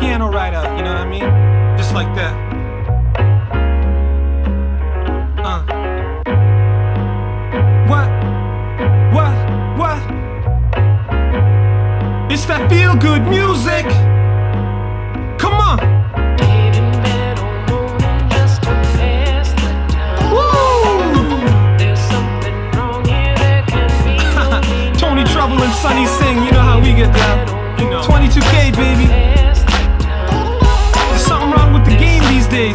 piano right out, you know what I mean? Just like that. What? It's that feel-good music. Come on. Tony Trouble and Sonny Sing, you know how we get down. 22K, baby. There's something wrong with the game these days.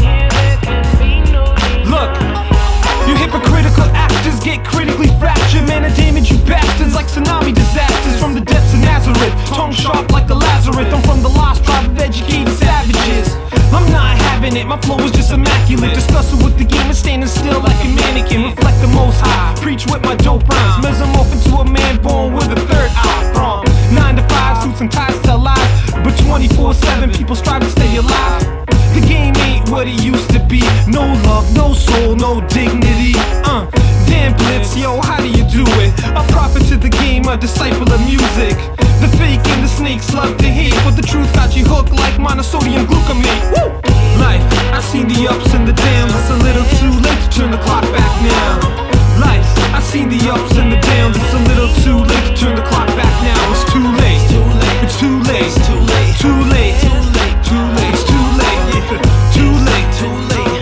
Look, you hypocritical actors get critically fractured. Man, I damage you bastards like tsunami disasters from the depths of Nazareth. Tongue sharp like the Lazarus. I'm from the lost tribe of educated savages. I'm not having it, my flow is just immaculate. Discussing with the game and standing still like a mannequin. Reflect the most high, preach with my dope rhymes. Mesomorph into a man born with a third eye. From 9 to 5, suits and ties tell lies, but 24/7 people strive to stay alive. The game ain't what it used to be. No love, no soul, no dignity. Damn Blitz, yo, how do you do it? A prophet to the game, a disciple of music. The fake and the snakes love to hate, but the truth got you hooked like monosodium glutamate. Woo! Life, I seen the ups and the downs. It's a little too late to turn the clock back now. Life, I seen the ups and the downs. It's a little too late to turn the clock back now. It's too late. It's too late. It's too late. Too late. Too late. Too late. It's too late. Too late. Too late.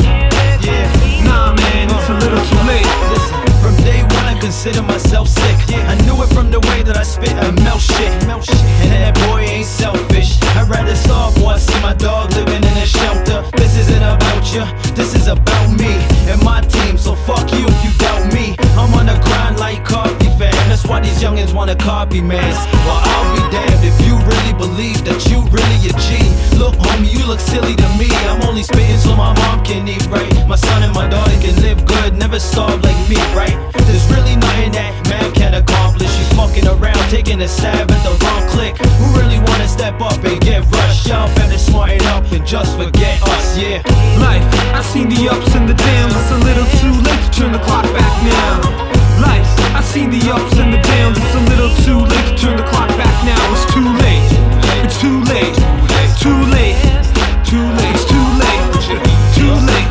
Yeah. Nah, man, it's a little too late. Listen, from day one I consider myself sick. I knew it from the way that I spit and melt shit. And that boy ain't selfish. I'd rather starve while I see my dog living in a shelter. This isn't about you, this is about me and my team. So fuck you if you doubt me. I'm on the grind like coffee fan. That's why these youngins wanna copy, man. Well, I'll be damned if you really believe that you really a G. Look, homie, you look silly to me. I'm only spitting so my mom can eat right. My son and my daughter can live good, never starve like me, right? There's really nothing that math can't accomplish. You fucking around, taking a stab at the wrong click. Who really wanna step up and get rushed? Y'all better smarten up and just forget us, yeah. Life, I seen the ups and the downs. It's a little too late to turn the clock back now. Life, I seen the ups and the downs. It's a little too late to turn the clock back now. It's too late. It's too late. Too late. Too late. It's too late. Too late.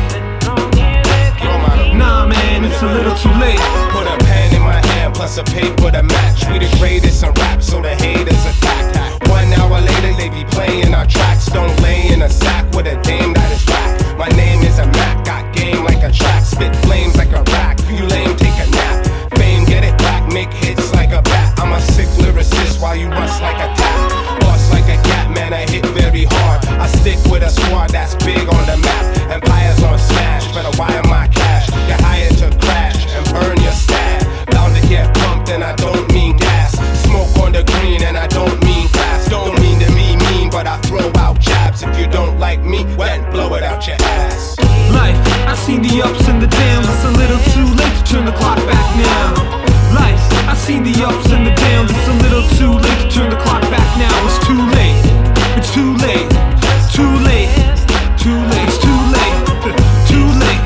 Nah, man, it's a little too late. Put a pen in my hand plus a paper to match. We the greatest in rap, so the haters attack. 1 hour later, they be playing our tracks. Don't lay in a sack with a dame that is rap. My name is a Mac, got game like a track. Spit flames like a rack, you lame, take a nap. Fame, get it back, make hits like a bat. I'm a sick lyricist while you rust like a tap. Boss like a cat, man, I hit very hard. I stick with a squad that's big on the map. Empires on smash, better wire my cash. Get hired to crash and burn your stash. Bound to get pumped and I don't mean gas. Smoke on the green and I don't mean glass. Don't mean to be mean, but I throw out jabs. If you don't like me, then blow it out your ass. Life, I seen the ups and the downs. It's a little too late to turn the clock back now. Life, I seen the ups and the downs. It's a little too late to turn the clock back now. It's too late. It's too late. Too late. Too late. It's too late. Too late.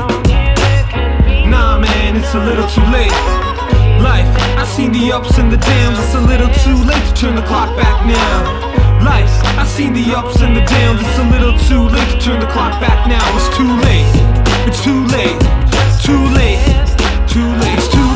Nah, man, it's a little too late. Life, I seen the ups and the downs. It's a little too late to turn the clock back now. Life, I seen the ups and the downs. It's a little too late to turn the clock back now. It's too late. It's too late. Too late. Too late. It's too late.